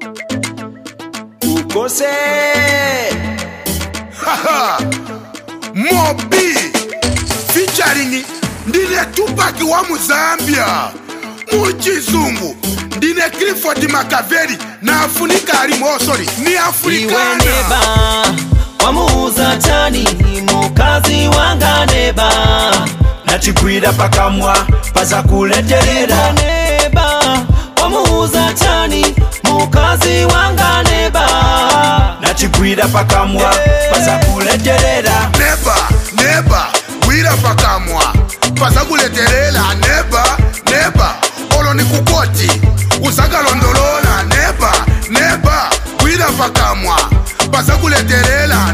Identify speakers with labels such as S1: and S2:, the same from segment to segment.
S1: ukose
S2: haha Mobi featuring ndine Tupac wa Muzambia muchizungu ndine Clifford Makaveli na Afrika alimo sorry ni Afrikana
S3: iwe neba wamuuza tani mukazi wanga neba
S1: nachigwira pakamwa paza kuleterera
S3: neba wamuuza tani mukazi wanga neba
S1: nachigwira pakamwa paza kuleterera
S2: neba gwira pakamwa paza kuleterera neba olo ni kukoti usakalondolola neba gwira pakamwa paza kuleterera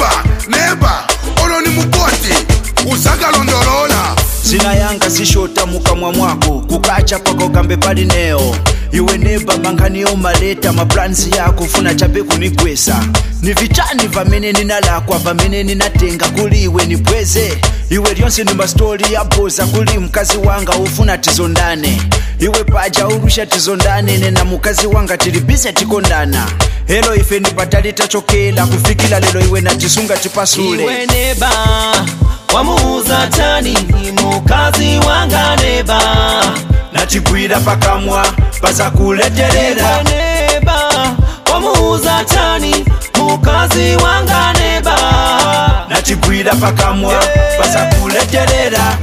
S2: neba olo ni mukoti usakalondolola
S1: zina yanga zishota mukamwa mwako kukacha pako kambe pali neo iwe neba manganiyo maleta maplanzi yako funa chape kunigwesa ni vitani vamene ninalakwa vamene ninatenga kuli iwe nipweze iwe lyonse ni mastori ya boza kuli mkazi wanga ufuna tizondane iwe paja urusha tizondane nena mukazi wanga tilibise tikondana helo ife nipatali tachokela kufikila lelo iwe natisunga tipasule
S3: iwe neba wamuuza tani mukazi wanga neba
S1: nachigwira pakamwa paza kuleterera
S3: neba wamuuza tani mukazi wanga neba
S1: nachigwira pakamwa paza kuleterera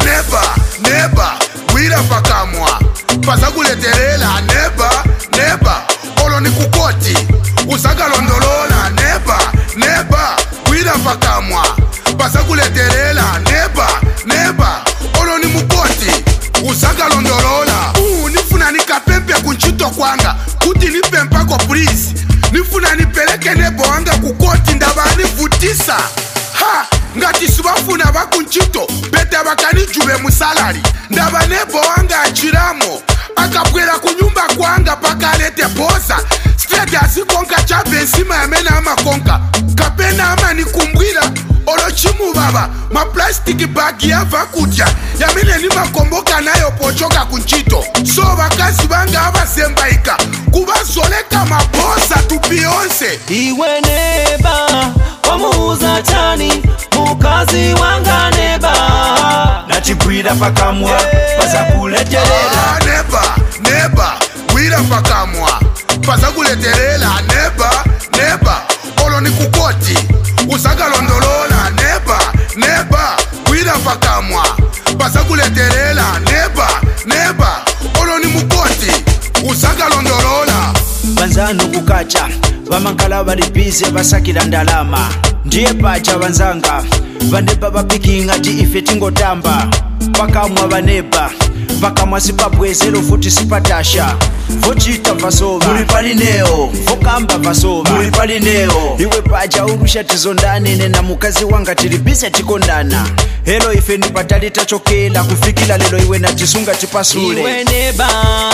S2: neba gwira pakamwa paza kuleterera neba olo ni kukoti usakalondolola neba gwira pakamwa paza kuleterera neba olo ni mukoti usakalondolola nifuna nikapempe kunchito kwanga kuti nipempako please nifuna nipeleke nebo wanga kukoti ndabanivutisa ha ngati sibafuna bakunchito beta bakanijuve musalari ndaba nebo wanga achiramo akabwera kunyumba kwanga pakalete boza straight asikonka chabe nsima yamena amakonka kapena amanikumbwira olochimu baba maplastiki bagi yava kudya yamene nimakomboka nayo pochoka kunchito so bakazi banga abasembaika kubazoleka maboza tu Beyonce
S3: iwe neba wamuuza tani mukazi wanga neba
S1: nachigwira pakamwa paza kuleterera
S2: neba gwira pakamwa paza kuleterera neba olo ni kukoti usakalondolola neba gwira pakamwa paza kuleterera neba olo ni mukoti usakalondolola
S1: banzano kukacha vamankala valibize vasakila ndalama ndiye pacha vanzanga vaneba vapikinga ti ife tingotamba pakamwa vaneba pakamwa sipabwezelo futi sipatasha vochita vasova muli pali neo vokamba vasova muli pali neo iwe paja urusha tizondane nena mukazi wanga tilibise tikondana helo ife nipatali tachokela kufikila lelo iwe natisunga tipasule
S3: iwe neba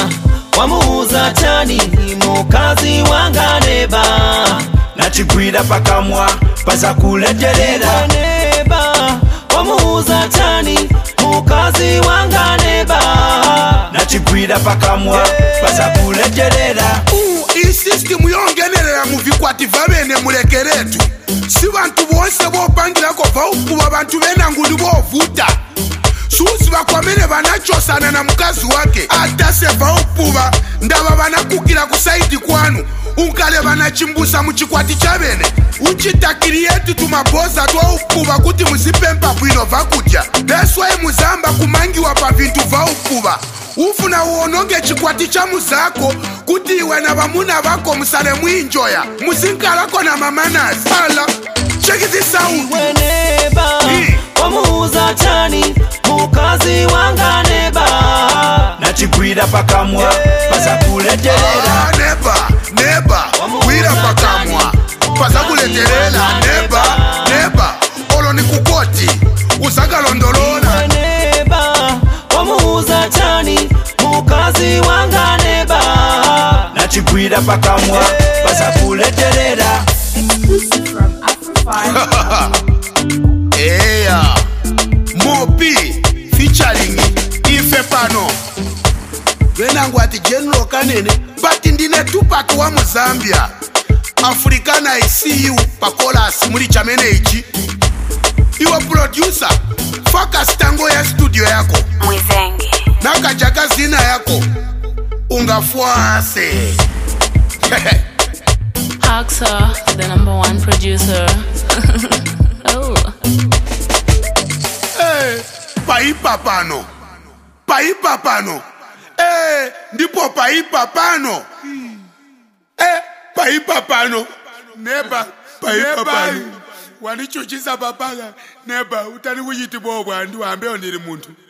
S3: wamuuza tani mukazi wanga neba
S1: nachigwira pakamwa paza kuleterera
S3: neba wamuuza tani mukazi wanga neba
S1: nachigwira pakamwa paza kuleterera
S2: iyi system yongenerera muvikwati vavene mulekeretu si vantu vose vopangirako vaukuva vantu venanguli vovuta susi vakwamene vanachosana na mukazi wake atase vaupuva ndava vanakukira kusaidi kwanu unkale vanachimbusa muchikwati chavene uchitakiri yetu tumaboza twaupuva kuti muzipempa bwino vakudya deswai muzamba kumangiwa pa vintu vaupuva ufuna uononge chikwati cha muzako kuti iwe na vamuna vako musale muinjoya muzinkalako na mamanazi ala check this out
S3: iwe neba wamuuza tani mukazi wanga neba
S1: nachigwira pakamwa paza kuleterera
S2: neba gwira pakamwa paza kuleterera neba olo ni kukoti usakalondolola
S3: neba wamuuza tani mukazi wanga neba
S1: nachigwira pakamwa paza kuleterera
S2: yeah. Mobi featuring Ife Pano venangu ati General Kanene but ndine Tupac wa Muzambia. Africana I see you pakolas muri chamene ichi. Iwa producer focus tango ya studio yako
S4: Mwizenge
S2: naka jaka zina yako ungafuase.
S5: Haxa, the #1 producer. Oh.
S2: Hey, paipa pano. Hey, ndipo paipa pano. Paipa pano. Neba, paipa pano. Wanichuchisa papaga. Neba, utani kuyiti bobo andu ambe oniri muntu.